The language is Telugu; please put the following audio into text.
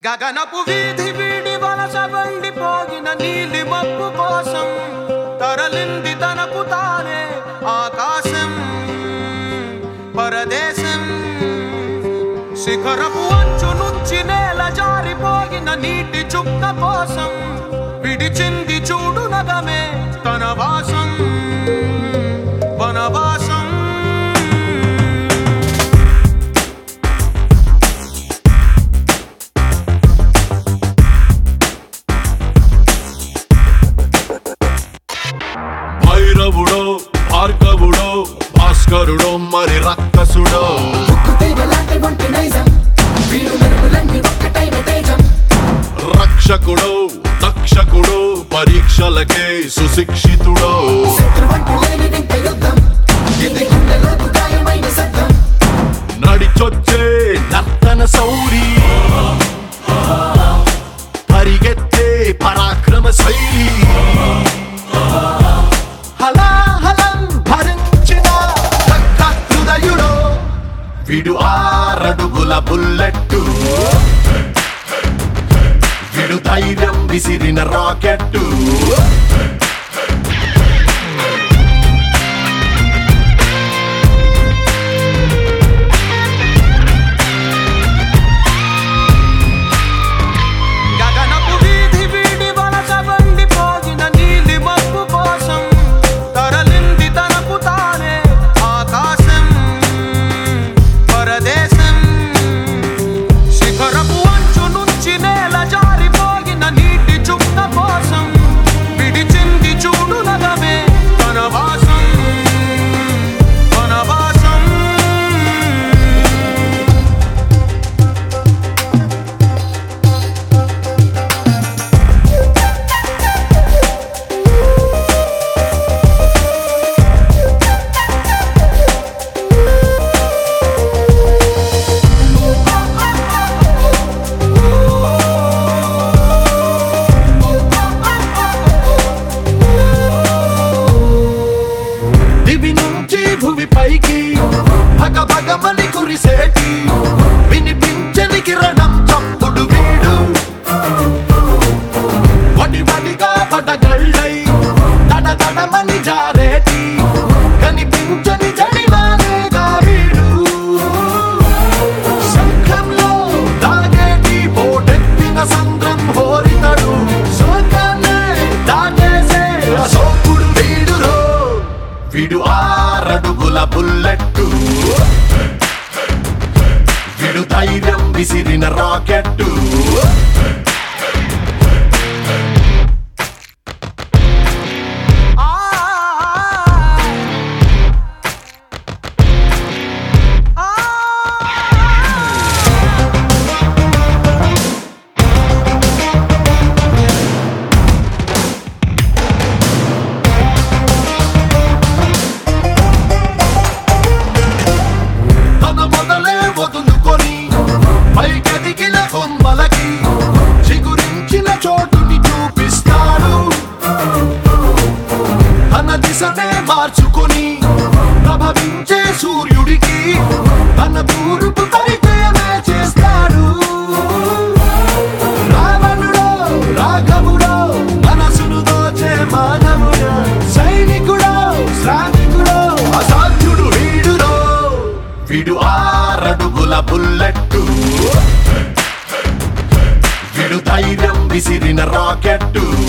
గగనపు వీధి వీడి వలస వండిపోగిన నీలి మబ్బు కోసం తరలింది తనకు తానే ఆకాశం పరదేశం. శిఖరపు అంచు నుంచి నేల జారిపోగిన నీటి చుక్క కోసం విడిచింది చూడు నగమే తన వాసం వనవాసం. భైరవుడో భార్గవుడో భాస్కరుడో మరి రక్కసుడో రక్షకుడో తక్షకుడో పరీక్షలకే సుశిక్షితుడో నడిచొచ్చే నర్తన సౌరి పరిగెత్తే పరాక్రమ శైలి విడు ఆరడుగుల బుల్లెట్టు విడు ధైర్యం విసిరిన రాకెట్టు. గగనపు వీధి వీడి వలస వండిపోగిన నీలి మబ్బు కోసం తరలింది తనకు తానే ఆకాశం పరదేశం. శిఖరపు అంచు నుంచి నేల జారిపోగిన నీటి చుక్క కోసం విడిచింది చూడు నగమే తన వాసం వనవాసం. దివి నుంచి భూమి పైకి భగ భగమని కురిసేటి వినిపించని కిరణం చప్పుడు వీడు వడి వడిగా పడగళ్ళై తడ తడమని జారేటి కనిపించని జడివానేగా వీడు. శంఖంలో దాగేటి పోటెత్తిన సంద్రం హోరితడు శోకాన్నే దాటేసే అశోకుడు వీడురో. విడు ఆరడుగుల బుల్లెట్టు విడు ధైర్యం విసిరిన రాకెట్టు. తన మొదలే వదులుకొని పైకెదిగిన కొమ్మలకి చిగురించిన చోటుని చూపిస్తాడు. తన దిశనే మార్చుకొని ప్రభవించే సూర్యుడికి తన తూర్పు పరిచయమే చేస్తాడు. రావణుడో రాఘవుడో మనసును దోచే మానవుడో సైనికుడో శ్రామికుడో అసాధ్యుడు వీడురో. విడు ఆరడుగుల బుల్లెట్టు విడు ధైర్యం విసిరిన రాకెట్టు.